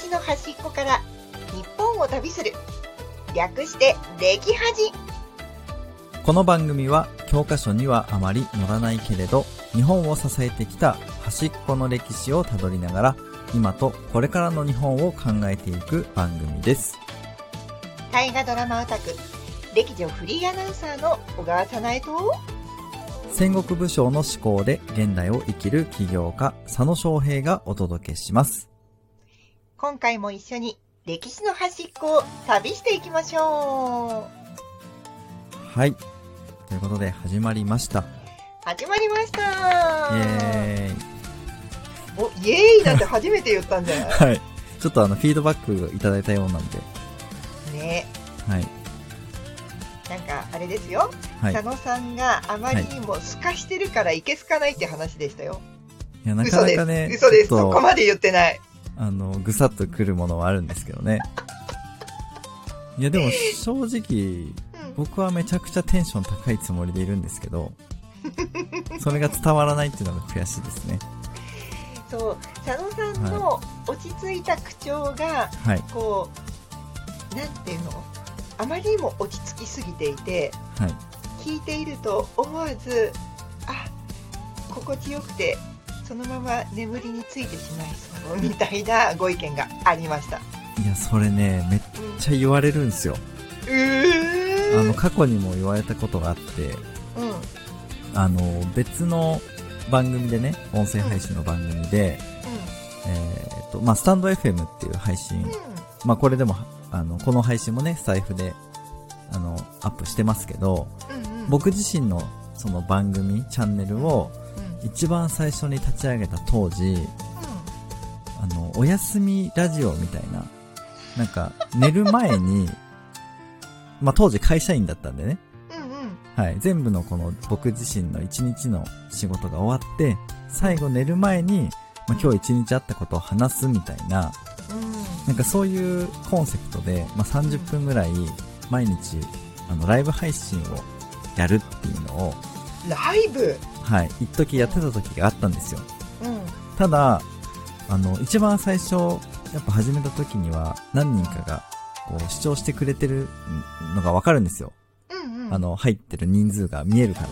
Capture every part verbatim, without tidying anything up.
史の端っこから日本を旅する、略して歴恥。 この番組は教科書にはあまり載らないけれど、日本を支えてきた端っこの歴史をたどりながら、今とこれからの日本を考えていく番組です。 大河ドラマオタク、歴女フリーアナウンサーの小川早苗と、 戦国武将の思考で現代を生きる起業家佐野翔平がお届けします。 今回も一緒に歴史の端っこを旅していきましょう。はい、ということで始まりました。 始まりました。 イエーイ。 お、イエーイなんて初めて言ったんじゃない？ はい、ちょっとあのフィードバックいただいたようなんでね。 はい、 なんかあれですよ、 はい、 佐野さんがあまりにもすかしてるからいけすかないって話でしたよ。 いや、なかなかね、 嘘です、嘘です、そこまで言ってない。 あのぐさっとくるものはあるんですけどね。いやでも正直、うん、僕はめちゃくちゃテンション高いつもりでいるんですけどそれが伝わらないっていうのが悔しいですね。 そう、佐野さんの落ち着いた口調が、はい、こうなんていうの、あまりにも落ち着きすぎていて、はい、聞いていると思わず、あ、心地よくてそのまま眠りについてしまいそうみたいなご意見がありました。 いや、それね、めっちゃ言われるんですよ。 うーん、 あの過去にも言われたことがあって、うん、あの別の番組でね、音声配信の番組で、うん、えー、っとまあスタンド エフエム っていう配信、うん、まあこれでもあのこの配信もねスタイフであのアップしてますけど、うんうん、僕自身のその番組チャンネルを一番最初に立ち上げた当時、うん、あのおやすみラジオみたいな、なんか寝る前にまあ当時会社員だったんでね、うんうん、はい、全部のこの僕自身の一日の仕事が終わって最後寝る前に、まあ、今日一日あったことを話すみたいな、なんかそういうコンセプトで、まあ、さんじゅっぷんぐらい毎日あのライブ配信をやるっていうのを、 ライブ、 はい、一時やってた時があったんですよ。うん、ただあの一番最初やっぱ始めた時には何人かがこう視聴してくれてるのがわかるんですよ。うんうん、あの入ってる人数が見えるから。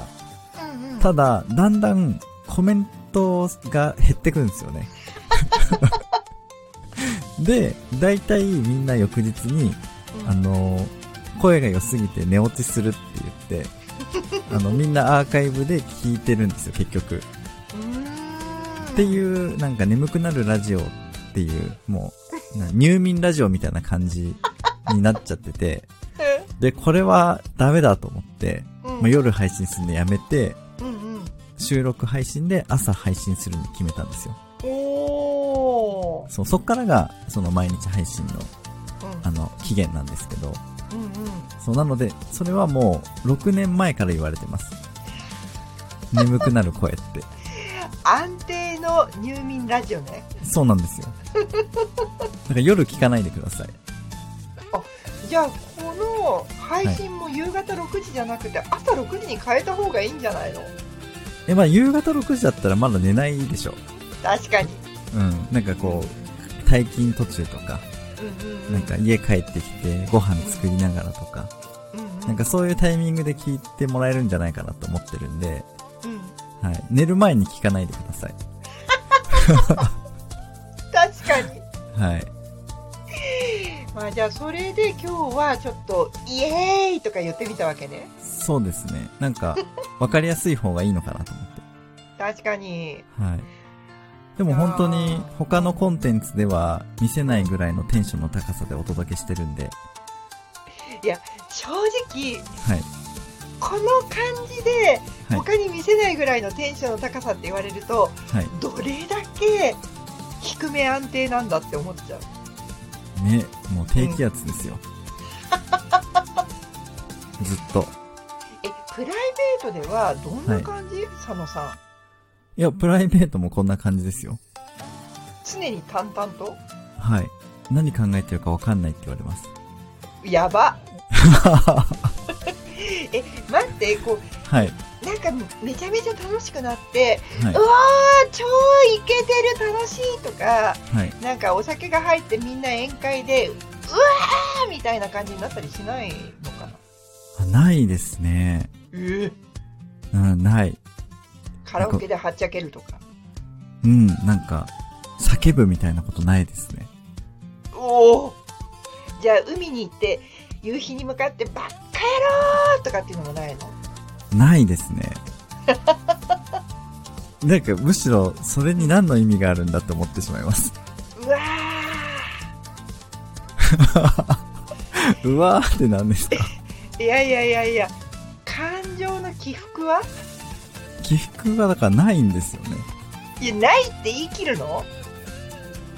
うんうん、ただだんだんコメントが減ってくるんですよね。で、だいたいみんな翌日に、うん、あの声が良すぎて寝落ちするって言ってあのみんなアーカイブで聞いてるんですよ結局。うーんっていうなんか眠くなるラジオっていうもうな入眠ラジオみたいな感じになっちゃっててでこれはダメだと思って、うん、まあ、夜配信するのやめて、うんうん、収録配信で朝配信するに決めたんですよ。おー、そう、そっからがその毎日配信の、うん、あの期限なんですけど、うんうん、そうなのでそれはもうろくねんまえから言われてます。眠くなる声って安定の入眠ラジオね。 そうなんですよ。だから夜聞かないでください。 あ、じゃあこの配信も夕方ろくじじゃなくて朝ろくじに変えた方がいいんじゃないの？ え、まあ夕方ろくじだったらまだ寝ないでしょ。 確かに。 うん、なんかこう退勤途中とか、うんうんうん、なんか家帰ってきてご飯作りながらとか、うんうん、なんかそういうタイミングで聞いてもらえるんじゃないかなと思ってるんで、うん、はい、寝る前に聞かないでください。 確かに。 はい。 まあじゃあそれで今日はちょっとイエーイとか言ってみたわけね。 そうですね。なんか分かりやすい方がいいのかなと思って。 確かに。 はい。でも本当に他のコンテンツでは見せないぐらいのテンションの高さでお届けしてるんで。 いや、正直、はい、この感じで他に見せないぐらいのテンションの高さって言われると、はい、どれだけ低め安定なんだって思っちゃう。 ね、もう低気圧ですよ。うん、ずっと。 え、プライベートではどんな感じ、はい、佐野さん。 いや、プライベートもこんな感じですよ。 常に淡々と？ はい。何考えてるか分かんないって言われます。 やば。え、待って、こう、はい、ななんかめちゃめちゃ楽しくなって、はい、うわー超イケてる楽しいとか、はい、なんかお酒が入ってみんな宴会でうわーみたいな感じになったりしないのかな。 あ、ないですね。 えー、 うん、ない。 カラオケではっちゃけるとか。 うん、なんか叫ぶみたいなことないですね。 おお。じゃあ海に行って夕日に向かってバッカ野郎とかっていうのもないの？ ないですね。なんかむしろそれに何の意味があるんだって思ってしまいます。 うわーうわーって何ですか？ いやいやいやいや、感情の起伏は？ 起伏はだからないんですよね。 いや、ないって言い切るの？ うん、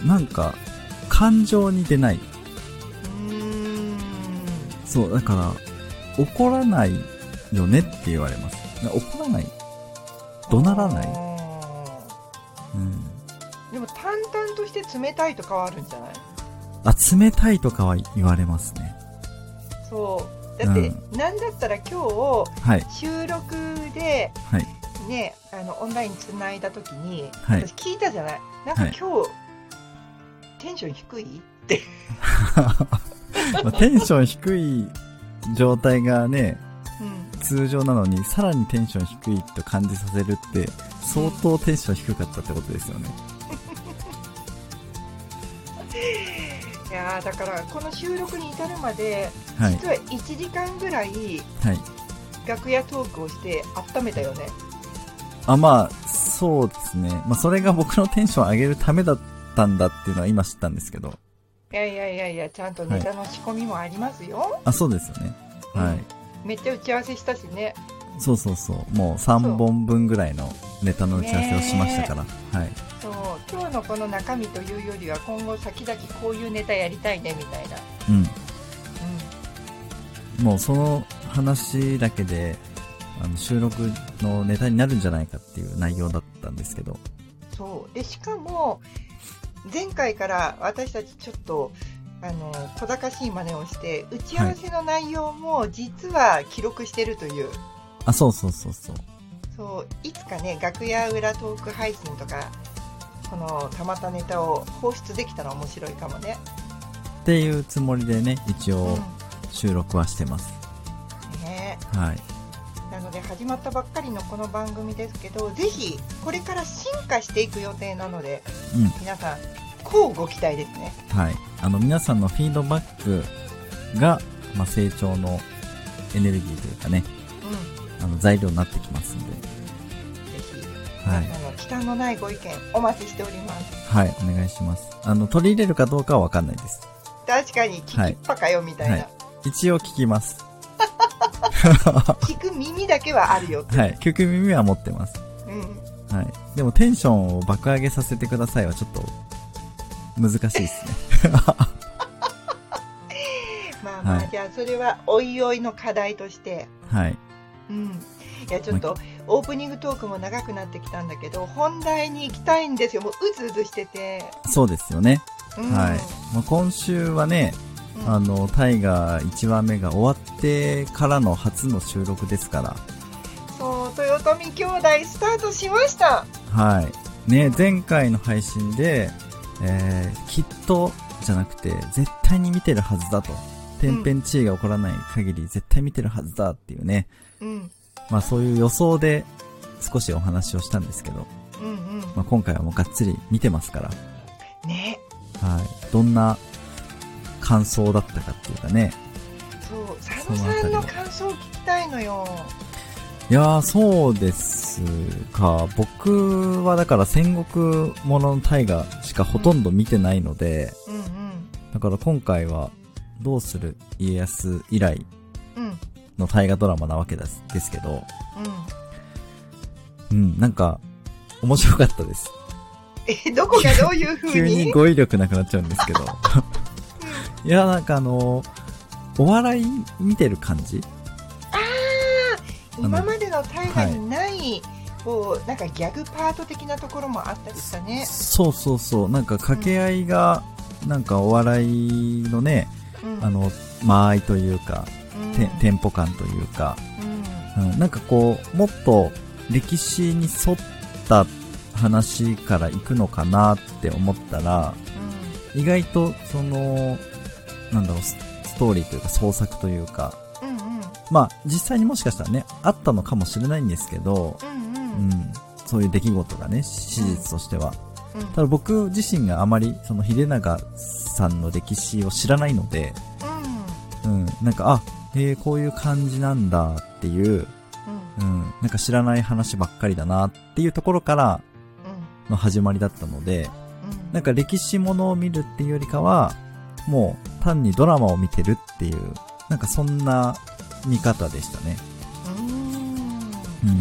なんか感情に出ない。 うーん。 そう、だから怒らないよねって言われます。怒らない、怒鳴らない、うん、 でも淡々として冷たいとかはあるんじゃない？ あ、冷たいとかは言われますね。 そうだって、うん、なんだったら今日、はい、収録で、はい、ね、あのオンラインつないだ時に、はい、私聞いたじゃない、なんか今日、はい、テンション低いってまあ、テンション低い状態がね、うん、通常なのにさらにテンション低いと感じさせるって相当テンション低かったってことですよね。 いやだからこの収録に至るまで、はい、実はいちじかんぐらい、はい、楽屋トークをして温めたよね。 あ、まあそうですね、まあ、それが僕のテンション上げるためだったんだっていうのは今知ったんですけど。 いやいやいやいや、ちゃんとネタの仕込みもありますよ。はい、 あ、そうですよね。はい、うん。 めっちゃ打ち合わせしたしね。 そうそうそう。もうさんぼんぶんぐらいのネタの打ち合わせをしましたから。はい。 そう。今日のこの中身というよりは今後先々こういうネタやりたいねみたいな。 うん。うん。もうその話だけであの収録のネタになるんじゃないかっていう内容だったんですけど。 そう。でしかも前回から私たちちょっとあの小賢しい真似をして打ち合わせの内容も実は記録してるという、はい、 あ、そうそうそうそうそういつかね楽屋裏トーク配信とかこのたまったネタを放出できたら面白いかもねっていうつもりでね一応収録はしてます、 うん、ねはい。 なので始まったばっかりのこの番組ですけど、ぜひこれから進化していく予定なので、うん、皆さんこうご期待ですね。 はい。あの皆さんのフィードバックが、まあ、成長のエネルギーというかね、うん、あの材料になってきますので、ぜひ、はい、皆さんの忌憚のないご意見お待ちしております。 はい、お願いします。あの取り入れるかどうかは分かんないです。 確かに聞きっぱかよみたいな、はいはい、 一応聞きます聞く耳だけはあるよって。 はい、聞く耳は持ってます、うんはい、でもテンションを爆上げさせてくださいはちょっと難しいですねまあまあ、はい、じゃあそれはおいおいの課題としてはい、 うん、いやちょっとオープニングトークも長くなってきたんだけど本題に行きたいんですよ。もううずうずしてて。 そうですよね、うん、はい。まあ、今週はね、うん、あのタイガーいちわめが終わってからの初の収録ですから。 そう、豊臣兄弟スタートしました。 はいね、前回の配信で、えー、きっとじゃなくて絶対に見てるはずだと、天変地異が起こらない限り絶対見てるはずだっていうね、うん、まあそういう予想で少しお話をしたんですけど、うんうんまあ、今回はもうがっつり見てますからね。 はい、どんな感想だったかっていうかね。 そう佐野さんの感想を聞きたいのよ。 いやーそうですか。僕はだから戦国ものの大河しかほとんど見てないので、うんうんうん、だから今回はどうする家康以来の大河ドラマなわけです、ですけど、うん、うん、なんか面白かったです。 え、どこがどういう風に急に語彙力なくなっちゃうんですけどいやなんかあのお笑い見てる感じ。 今までの大河にない、はい、こうなんかギャグパート的なところもあったりしたね。 そうそうそう、なんか掛け合いが、うん、なんかお笑いのね、うん、あの間合いというか、うん、テンポ感というか、 うん、なんかこうもっと歴史に沿った話から行くのかなって思ったら、うん、意外とそのなんだろうストーリーというか創作というか、うんうん、まあ実際にもしかしたらねあったのかもしれないんですけど、うんうんうん、そういう出来事がね史実としては、うん、ただ僕自身があまりその秀長さんの歴史を知らないので、うん、うん、なんかあへえこういう感じなんだっていう、うん、うん、なんか知らない話ばっかりだなっていうところからの始まりだったので、うん、なんか歴史ものを見るっていうよりかはもう単にドラマを見てるっていうなんかそんな見方でしたね。うーん、うん、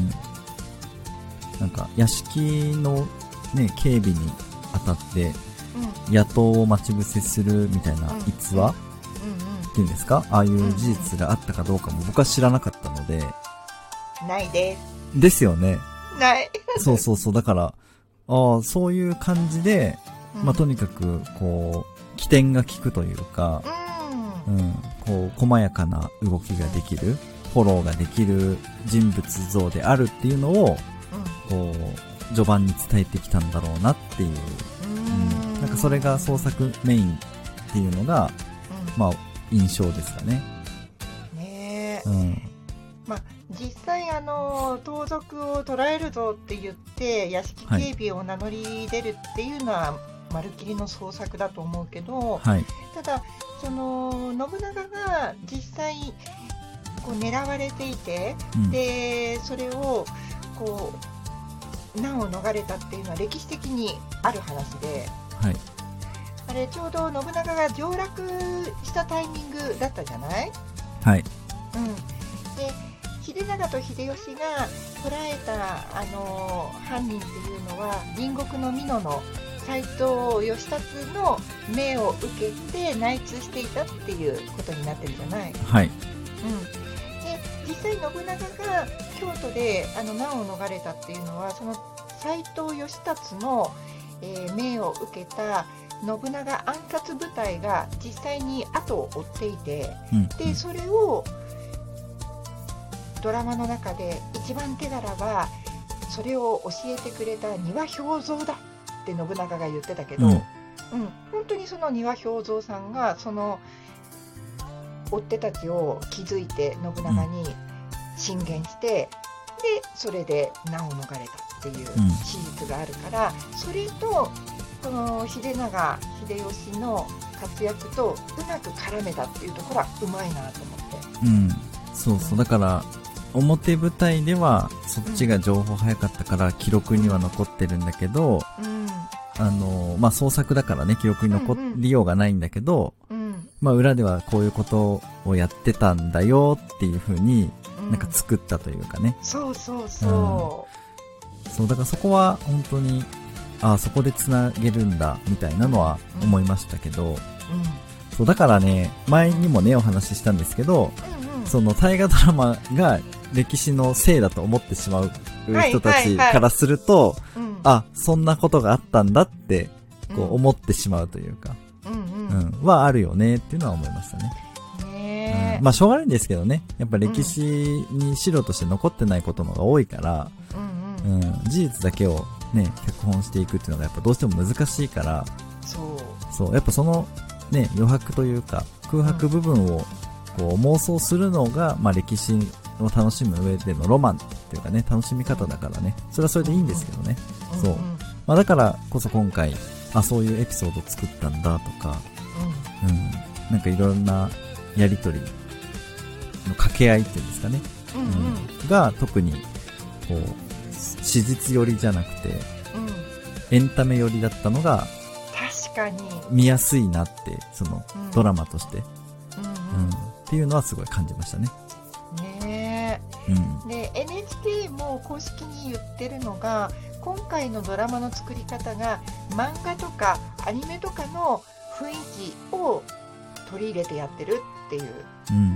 なんか屋敷のね警備にあたって、うん、野党を待ち伏せするみたいな逸話、うんうんうん、っていうんですか、ああいう事実があったかどうかも僕は知らなかったので。 ないです。 ですよね。 ない。 そうそうそう、だからああそういう感じで、まあとにかくこう起点が効くというか、うん、うん、こう細やかな動きができる、フォローができる人物像であるっていうのを、うん、こう序盤に伝えてきたんだろうなっていう、うん、なんかそれが創作メインっていうのが、うん、まあ印象ですかね。 ねえ。うん。まあ実際あの盗賊を捕らえるぞって言って屋敷警備を名乗り出るっていうのは、はい、まるっきりの創作だと思うけど、はい、ただその信長が実際こう狙われていて、うん、でそれをこう難を逃れたっていうのは歴史的にある話で、はい、あれちょうど信長が上洛したタイミングだったじゃない？はい、うん、で秀長と秀吉が捕らえたあの犯人っていうのは隣国の美濃の斎藤義達の命を受けて内通していたっていうことになってるじゃない。はい、うん、で実際信長が京都であの難を逃れたっていうのはその斎藤義達の、えー、命を受けた信長暗殺部隊が実際に後を追っていて、うん、でそれをドラマの中で一番手柄はそれを教えてくれた丹羽兵蔵だって信長が言ってたけど、うんうん、本当にその丹羽兵蔵さんがその追っ手たちを築いて信長に進言して、うん、でそれで難を逃れたっていう史実があるから、うん、それとこの秀長秀吉の活躍とうまく絡めたっていうところはうまいなと思って、うん、 そうそう、だから表舞台ではそっちが情報早かったから記録には残ってるんだけど、うん、あのまあ創作だからね記録に残りようがないんだけど、うんうん、まあ裏ではこういうことをやってたんだよっていう風になんか作ったというかね、 うん、そうそうそう、うん、そうだからそこは本当にあそこでつなげるんだみたいなのは思いましたけど、うんうん、そうだからね前にもねお話ししたんですけど、うんうん、その大河ドラマが歴史のせいだと思ってしまう人たちからすると、はいはいはい、あ、そんなことがあったんだってこう思ってしまうというか、うんうんうん、はあるよねっていうのは思いましたね。ね、うん、まあしょうがないんですけどね、やっぱ歴史に資料として残ってないことのが多いから、うんうんうん、事実だけをね脚本していくっていうのがやっぱどうしても難しいから、そうそうやっぱそのね余白というか空白部分をこう妄想するのが、まあ、歴史を楽しむ上でのロマンっていうかね楽しみ方だからね、それはそれでいいんですけどね、うんうん、そう、まあ、だからこそ今回あそういうエピソードを作ったんだとか、うんうん、なんかいろんなやりとりの掛け合いっていうんですかね、うんうんうん、が特にこう史実寄りじゃなくて、うん、エンタメ寄りだったのが確かに見やすいなってその、うん、ドラマとして、うんうんうん、っていうのはすごい感じましたね。 ねえ、うん、で エヌエイチケー も公式に言ってるのが今回のドラマの作り方が漫画とかアニメとかの雰囲気を取り入れてやってるっていう、うんうん、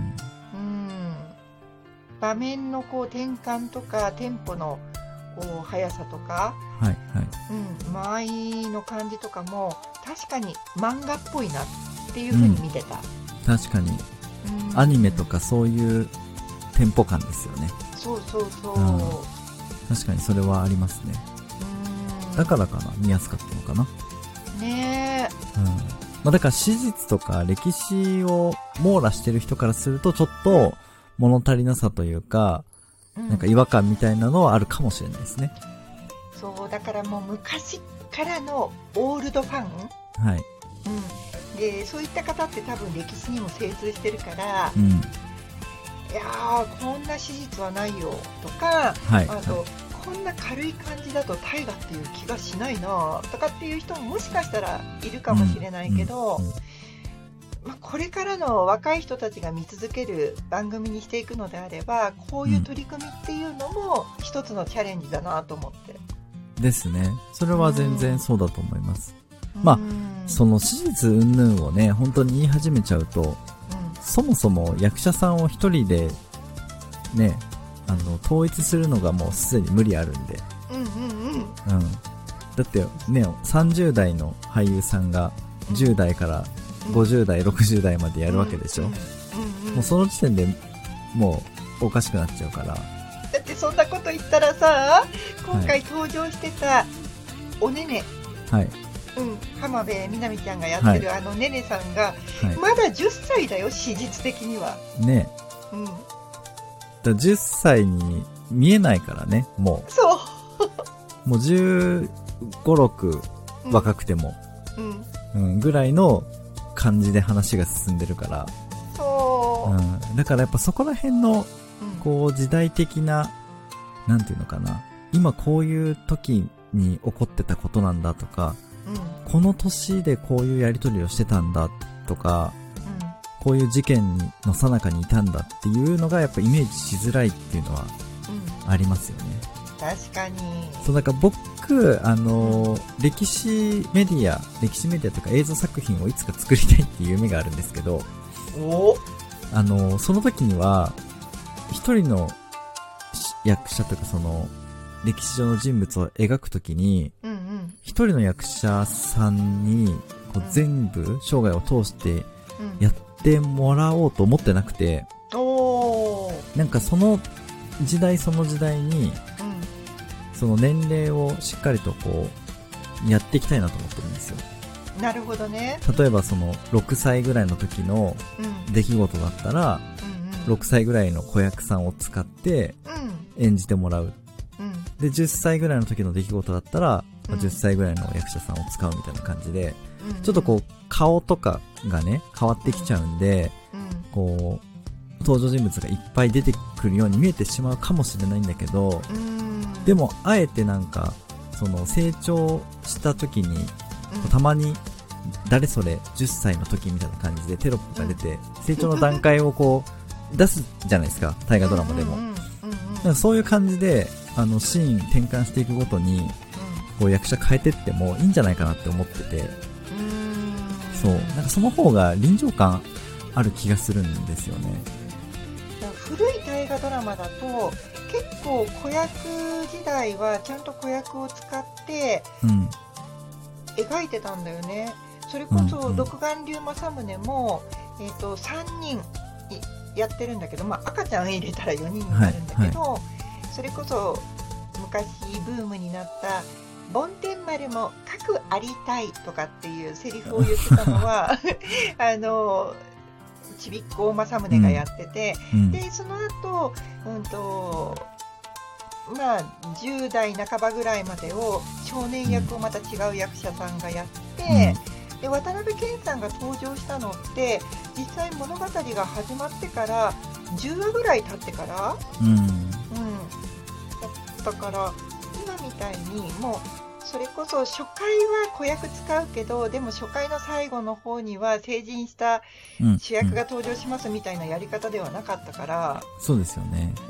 場面のこう転換とかテンポのこう速さとか、はいはいうん、間合いの感じとかも確かに漫画っぽいなっていう風に見てた、 うん、確かに、うん、アニメとかそういうテンポ感ですよね。 そうそうそう、 うん、確かにそれはありますね。うん、だからかな、見やすかったのかな。 ねえ。 うん。まあ、だから史実とか歴史を網羅してる人からするとちょっと物足りなさというか、うん、なんか違和感みたいなのはあるかもしれないですね。 そうだからもう昔からのオールドファン、 はい、 うん、でそういった方って多分歴史にも精通してるから、 うん、いやーこんな史実はないよとか、 はい、 あと、はい、こんな軽い感じだと大河っていう気がしないなとかっていう人ももしかしたらいるかもしれないけど、うんうんうん、まあ、これからの若い人たちが見続ける番組にしていくのであればこういう取り組みっていうのも一つのチャレンジだなと思って。 ですね。それは全然そうだと思います。うん、まあ、その史実云々をね、本当に言い始めちゃうと、うん、そもそも役者さんを一人で、ね、あの、統一するのがもうすでに無理あるんで。 うんうんうん。うん。 だってね、さんじゅう代の俳優さんがじゅう代からごじゅう代、ろくじゅう代までやるわけでしょ。うんうんうんうん、もうその時点でもうおかしくなっちゃうから。 だってそんなこと言ったらさ、今回登場してたおねね、 はい、 うん、浜辺美波ちゃんがやってる、はい、あのねねさんが、はい、まだじゅっさいだよ、史実的には。 ねえ。うん。だじゅっさいに見えないからね、もう。 そう。 もうじゅうご、ろく、若くても、うん、うん、ぐらいの感じで話が進んでるから。 そう。 うん。だからやっぱそこら辺の、こう時代的な、なんていうのかな、今こういう時に起こってたことなんだとか、うん、この年でこういうやり取りをしてたんだとか、うん、こういう事件の最中にいたんだっていうのがやっぱイメージしづらいっていうのはありますよね。 うん、確かに。 そう、だから僕、あの、うん、歴史メディア、歴史メディアとか映像作品をいつか作りたいっていう夢があるんですけど、 おあの、その時には、一人の役者というかその歴史上の人物を描くときに、うんうん、一人の役者さんにこう全部生涯を通してやってもらおうと思ってなくて、 うん、おなんかその時代その時代に、うん、その年齢をしっかりとこうやっていきたいなと思ってるんですよ。 なるほどね。 例えばそのろくさいぐらいの時の出来事だったら、うん、ろくさいぐらいの子役さんを使って演じてもらう、うん、でじゅっさいぐらいの時の出来事だったら、うん、じゅっさいぐらいの役者さんを使うみたいな感じで、うん、ちょっとこう顔とかがね変わってきちゃうんで、うん、こう登場人物がいっぱい出てくるように見えてしまうかもしれないんだけど、うん、でもあえてなんかその成長した時に、うん、たまに誰それじゅっさいの時みたいな感じでテロップが出て、うん、成長の段階をこう出すじゃないですか、大河ドラマでも。なんかそういう感じであのシーン転換していくごとに、うん、こう役者変えてってもいいんじゃないかなって思ってて、うーん、そうなんかその方が臨場感ある気がするんですよね。 古い大河ドラマだと結構子役時代はちゃんと子役を使って描いてたんだよね、うん、それこそ独眼竜政宗も、えーと、さんにんやってるんだけど、まあ、赤ちゃん入れたらよにんになるんだけど、はいはい、それこそ昔ブームになった梵天丸もかくありたいとかっていうセリフを言ってたのはあのちびっこ政宗がやってて、うん、でその後、うんとまあ、じゅう代半ばぐらいまでを少年役をまた違う役者さんがやって、うん、で渡辺謙さんが登場したのって実際物語が始まってからじゅうわぐらい経ってから、うんうん、だったから今みたいにもうそれこそ初回は子役使うけどでも初回の最後の方には成人した主役が登場しますみたいなやり方ではなかったから、 うん、そうですよね。 うん、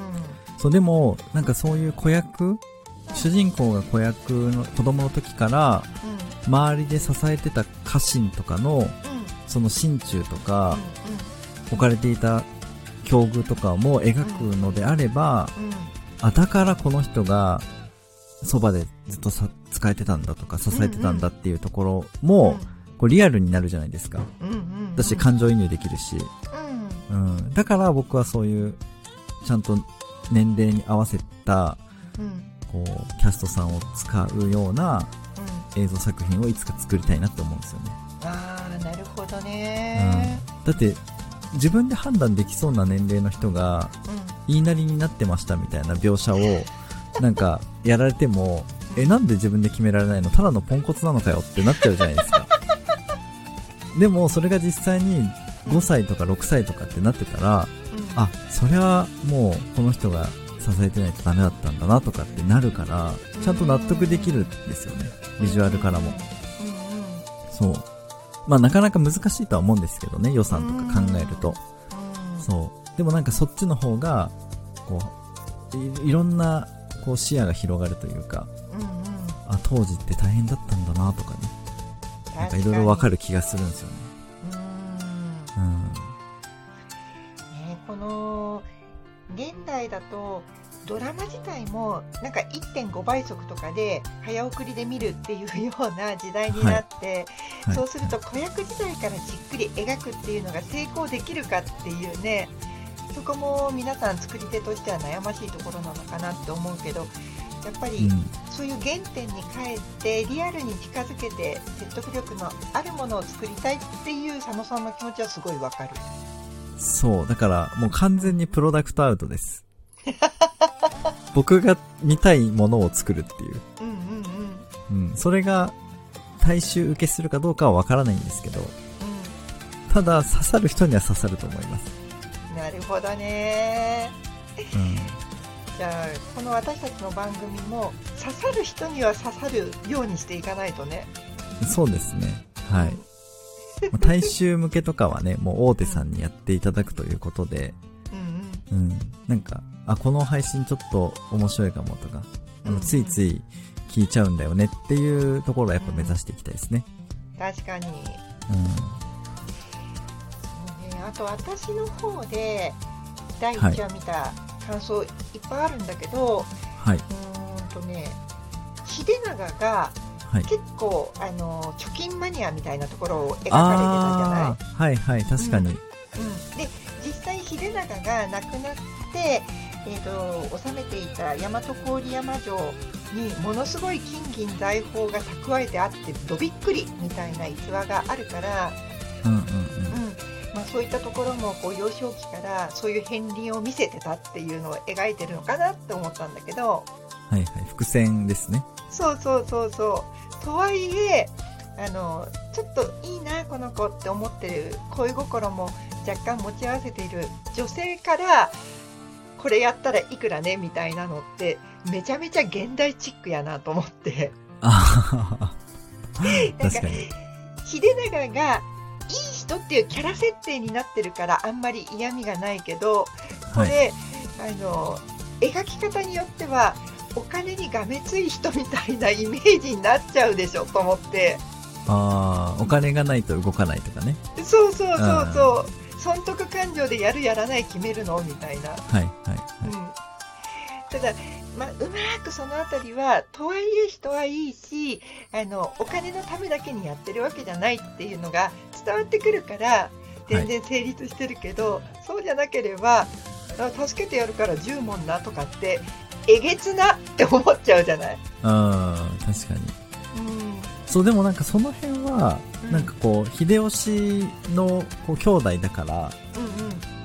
そうでもなんかそういう子役、主人公が子役の子供の時から、うん、周りで支えてた家臣とかの、うん、その心中とか、うんうん、置かれていた境遇とかも描くのであれば、うんうん、あだからこの人がそばでずっとさ使えてたんだとか支えてたんだっていうところも、うんうん、こうリアルになるじゃないですか、うんうんうん、だし感情移入できるし、うんうん、だから僕はそういうちゃんと年齢に合わせた、うん、こうキャストさんを使うような映像作品をいつか作りたいなって思うんですよね。 ああ、なるほどね、 うん、だって自分で判断できそうな年齢の人が、うん、言いなりになってましたみたいな描写をなんかやられてもえなんで自分で決められないの、ただのポンコツなのかよってなっちゃうじゃないですか。でもそれが実際にごさいとかろくさいとかってなってたら、うん、あ、それはもうこの人が支えてないとダメだったんだなとかってなるから、ちゃんと納得できるんですよね、ビジュアルからも。そう。まあなかなか難しいとは思うんですけどね、予算とか考えると。そう。でもなんかそっちの方が、こう、い, いろんなこう視野が広がるというか、あ、当時って大変だったんだなとかね。なんかいろいろわかる気がするんですよね。うん。うん。 ね、この、現代だと、ドラマ自体もなんか いってんご 倍速とかで早送りで見るっていうような時代になって、はいはい、そうすると子役時代からじっくり描くっていうのが成功できるかっていうね、そこも皆さん作り手としては悩ましいところなのかなって思うけど、やっぱりそういう原点に帰ってリアルに近づけて説得力のあるものを作りたいっていう佐野さんの気持ちはすごいわかる。 そう、だからもう完全にプロダクトアウトです。僕が見たいものを作るっていう。うんうんうん。うん。それが大衆受けするかどうかはわからないんですけど、うん、ただ刺さる人には刺さると思います。 なるほどね。うん。じゃあこの私たちの番組も刺さる人には刺さるようにしていかないとね。 そうですね。はい。大衆向けとかはね、もう大手さんにやっていただくということで、うんうん。うん。なんか。あ、この配信ちょっと面白いかもとか、あのついつい聞いちゃうんだよねっていうところはやっぱ目指していきたいですね。 うん、確かに。うん。そうね、あと私の方でだいいちわ見た感想いっぱいあるんだけど、はい、うーんとね、秀長が結構、はい、あの貯金マニアみたいなところを描かれてたじゃない？ はいはい確かに。うん、うん、 で実際秀長が亡くなってえー、と治めていた大和郡山城にものすごい金銀財宝が蓄えてあってどびっくりみたいな逸話があるから、うんうんうんうん、まあ、そういったところもこう幼少期からそういう片鱗を見せてたっていうのを描いてるのかなって思ったんだけど、 はいはい、伏線ですね。 そうそうそうそう。とはいえあのちょっといいなこの子って思ってる恋心も若干持ち合わせている女性からこれやったらいくらねみたいなのってめちゃめちゃ現代チックやなと思って。あ確かに秀長がいい人っていうキャラ設定になってるからあんまり嫌味がないけど、これ、はい、あの描き方によってはお金にがめつい人みたいなイメージになっちゃうでしょと思って。 ああ、お金がないと動かないとかね。 そうそうそうそう。損得感情でやるやらない決めるのみたいな。はいはいはい。うん、ただ、まあ、うまくそのあたりはとはいえ人はいいし、あのお金のためだけにやってるわけじゃないっていうのが伝わってくるから全然成立してるけど、はい、そうじゃなければ助けてやるからじゅうもんなとかってえげつなって思っちゃうじゃない。 ああ確かに。うん。そうでもなんかその辺は、うん、なんかこう秀吉のこう兄弟だから、うんうん、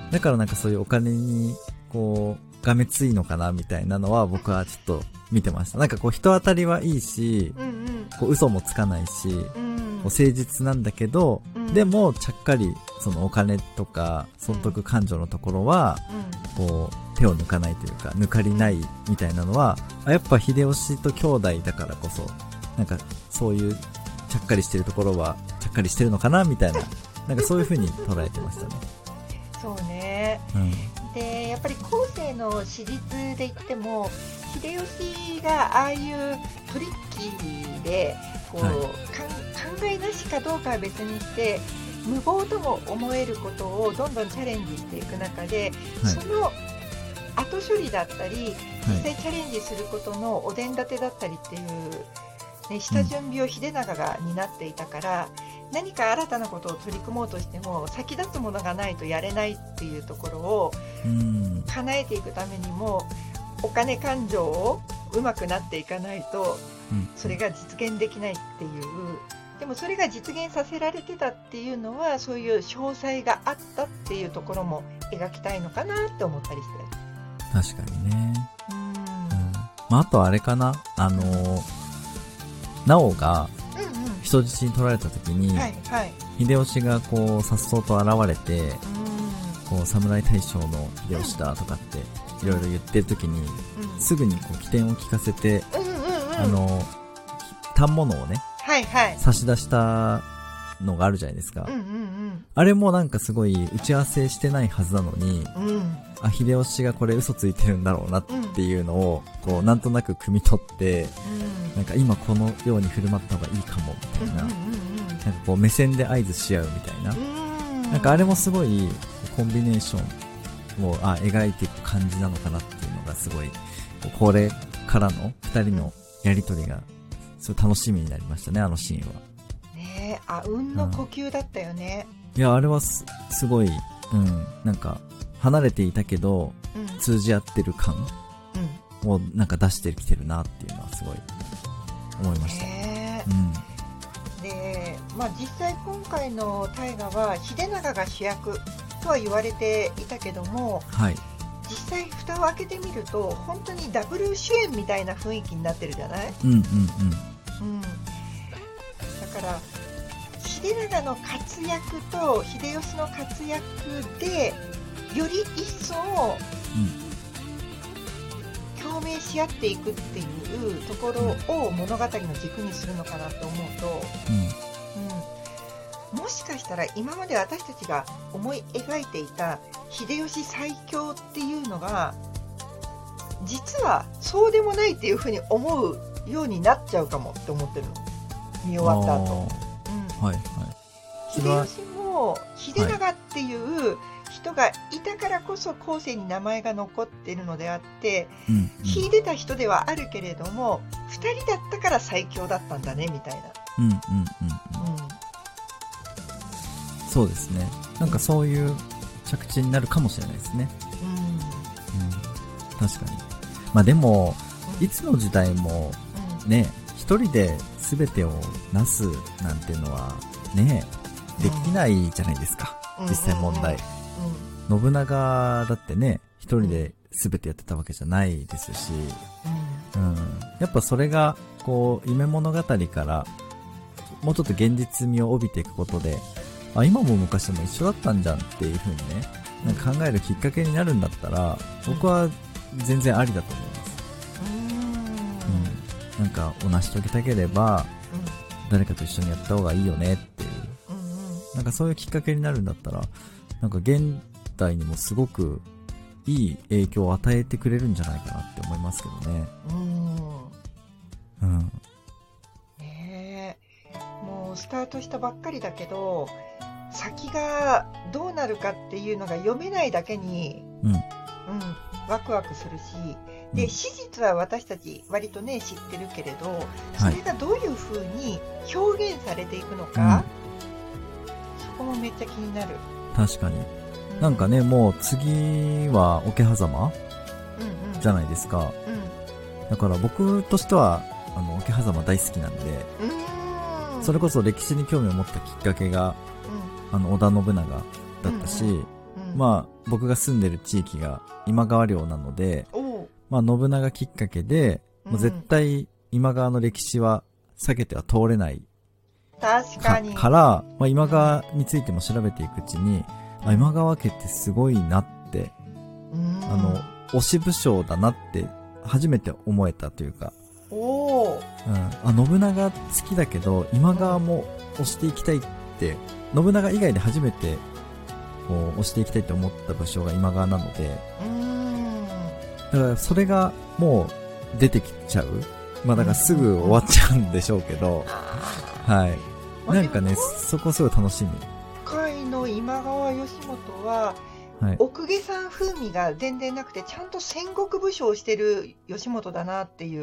だからなんかそういうお金にこうがめついのかなみたいなのは僕はちょっと見てました。なんかこう人当たりはいいし、うんうん、こう嘘もつかないし、うん、こう誠実なんだけど、うん、でもちゃっかりそのお金とか損得感情のところは、うん、こう手を抜かないというか抜かりないみたいなのは、あやっぱ秀吉と兄弟だからこそなんかそういうちゃっかりしてるところはちゃっかりしてるのかなみたいな、なんかそういう風に捉えてましたね。 そうね、うん、でやっぱり後世の史実で言っても秀吉がああいうトリッキーでこう、はい、考えなしかどうかは別にして無謀とも思えることをどんどんチャレンジしていく中で、はい、その後処理だったり実際チャレンジすることのお膳立てだったりっていう、ね、下準備を秀長が担っていたから、 何か新たなことを取り組もうとしても先立つものがないとやれないっていうところを叶えていくためにもお金勘定をうまくなっていかないとそれが実現できないっていう、でもそれが実現させられてたっていうのはそういう詳細があったっていうところも描きたいのかなって思ったりして。 確かにね。うん、うん、まあ、あとあれかな、あのー、なおが人質に取られた時に、うんうん、はいはい、秀吉がこうさっそうと現れて、うん、こう侍大将の秀吉だとかっていろいろ言ってる時に、うん、すぐにこう起点を聞かせて、うんうんうん、あの反物をね、はいはい、差し出したのがあるじゃないですか、うんうんうん、あれもなんかすごい打ち合わせしてないはずなのに、うん、あ秀吉がこれ嘘ついてるんだろうなっていうのをこうなんとなく汲み取って、うん、なんか今このように振る舞った方がいいかもみたいな、うんうんうん、なんかこう目線で合図し合うみたいな、うん、なんかあれもすごいコンビネーションをあ描いていく感じなのかなっていうのがすごいこれからのふたりのやりとりがすごい楽しみになりましたね、あのシーンは。 ねえ、あうんの呼吸だったよね、 うん、いやあれは す, すごい、うん、なんか離れていたけど、うん、通じ合ってる感をなんか出してきてるなっていうのはすごい思いました、ね、 うん、で、まあ、実際今回の大河は秀長が主役とは言われていたけども、はい、実際蓋を開けてみると本当にダブル主演みたいな雰囲気になってるじゃない、うんうんうんうん、だから秀長の活躍と秀吉の活躍でより一層、うん、共鳴し合っていくっていうところを物語の軸にするのかなと思うと、うんうん、もしかしたら今まで私たちが思い描いていた秀吉最強っていうのが実はそうでもないっていうふうに思うようになっちゃうかもって思ってるの、見終わった後、うん、はいはい、秀吉も秀長っていう人がいたからこそ後世に名前が残っているのであって、うんうん、秀でた人ではあるけれどもふたりだったから最強だったんだねみたいな、うんうんうんうん、 そうですね、なんかそういう着地になるかもしれないですね、うんうん、確かに。まあでも、うん、いつの時代もね、一人で全てをなすなんていうのはねできないじゃないですか、うん、実際問題、うんうん、信長だってね一人で全てやってたわけじゃないですし、うんうん、やっぱそれがこう夢物語からもうちょっと現実味を帯びていくことで、あ今も昔も一緒だったんじゃんっていう風にねなんか考えるきっかけになるんだったら僕は全然ありだと思います、うん、なんか成し遂げたければ、うん、誰かと一緒にやった方がいいよねっていう、うんうん、なんかそういうきっかけになるんだったらなんか現代にもすごくいい影響を与えてくれるんじゃないかなって思いますけどね。うん、 うん、ねえ、もうスタートしたばっかりだけど先がどうなるかっていうのが読めないだけに、うんうん、ワクワクするし、で、うん、史実は私たち割とね知ってるけれど、それがどういう風に表現されていくのか、うん、そこもめっちゃ気になる。 確かに、うん、なんかねもう次は桶狭間、うんうん、じゃないですか、うん、だから僕としてはあの桶狭間大好きなんで、うん、それこそ歴史に興味を持ったきっかけがあの織田信長だったし、うんうんうん、まあ僕が住んでる地域が今川領なので、まあ信長きっかけで、うん、もう絶対今川の歴史は避けては通れない確かにか, から、まあ、今川についても調べていくうちに、うん、あ今川家ってすごいなって、うん、あの推し武将だなって初めて思えたというか、お、うん、あ信長好きだけど今川も推していきたいって信長以外で初めてこう推していきたいと思った武将が今川なので、うーんだからそれがもう出てきちゃう、まあだからすぐ終わっちゃうんでしょうけど、はい、なんかねそこすごい楽しみ。 今回の今川義元は、はい、奥下さん風味が全然なくてちゃんと戦国武将をしてる義元だなっていう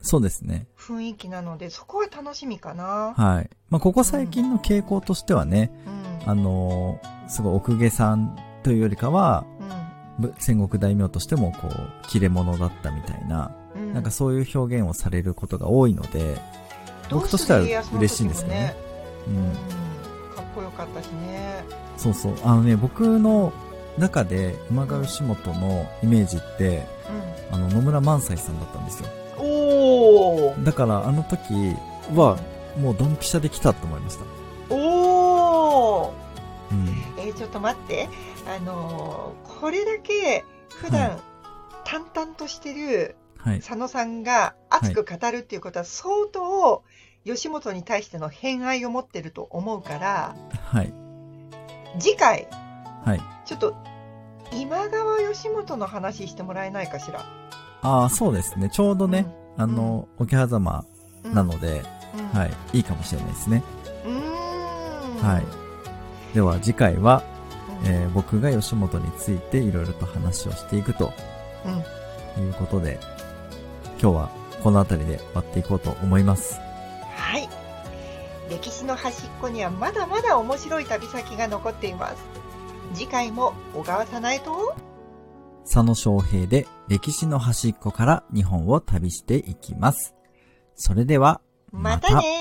そうですね。 雰囲気なので、そこは楽しみかな。 はい。まあ、ここ最近の傾向としてはね、うん、あのー、すごい奥下さんというよりかは、うん、戦国大名としてもこう、切れ者だったみたいな、うん、なんかそういう表現をされることが多いので、僕としては嬉しいんですけどね。うん。 かっこよかったしね。 そうそう。あのね、僕の中で今川義元のイメージって、うん、あの、野村萬斎さんだったんですよ。 おー。 だからあの時は、もうドンピシャで来たと思いました。 おー。 うん、 えー、ちょっと待って。あのー、これだけ普段、淡々としてる佐野さんが熱く語るっていうことは相当義元に対しての偏愛を持ってると思うから、 はい、 次回、 はい、 ちょっと今川義元の話してもらえないかしら。 ああ、そうですね。ちょうどね、うん、あの、うん、桶狭間なので、うん、はい、いいかもしれないですね。 うーん。 はい。では次回は、うん、えー、僕が義元についていろいろと話をしていくと、うん、いうことで、今日はこの辺りで終わっていこうと思います。 はい。歴史の端っこにはまだまだ面白い旅先が残っています。次回も小川早苗と佐野翔平で歴史の端っこから日本を旅していきます。それではまたねー。